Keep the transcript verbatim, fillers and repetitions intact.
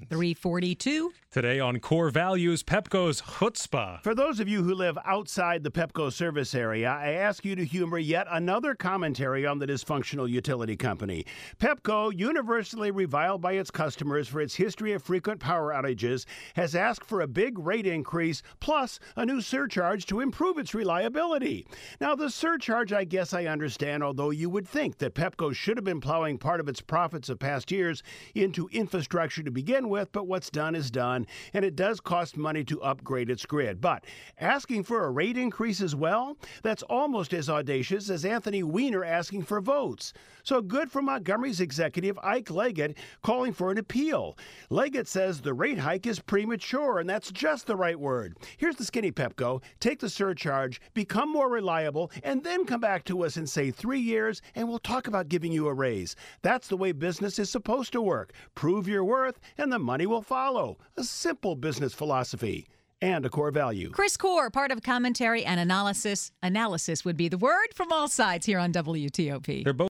seconds. three forty-two. Today on Core Values, Pepco's chutzpah. For those of you who live outside the Pepco service area, I ask you to humor yet another commentary on the dysfunctional utility company. Pepco, universally reviled by its customers for its history of frequent power outages, has asked for a big rate increase plus a new surcharge to improve its reliability. Now, the surcharge, I guess I understand, although you would think that Pepco should have been plowing part of its profits of past years into infrastructure to begin with, but what's done is done, and it does cost money to upgrade its grid. But asking for a rate increase as well? That's almost as audacious as Anthony Weiner asking for votes. So good for Montgomery's executive Ike Leggett calling for an appeal. Leggett says the rate hike is premature, and that's just the right word. Here's the skinny, Pepco. Take the surcharge, become more reliable, and then come back to us and say three years, and we'll talk about giving you a raise. That's the way business is supposed to work. Prove your worth, and the money will follow. A simple business philosophy and a core value. Chris Core, part of commentary and analysis. Analysis would be the word from all sides here on W T O P. They're both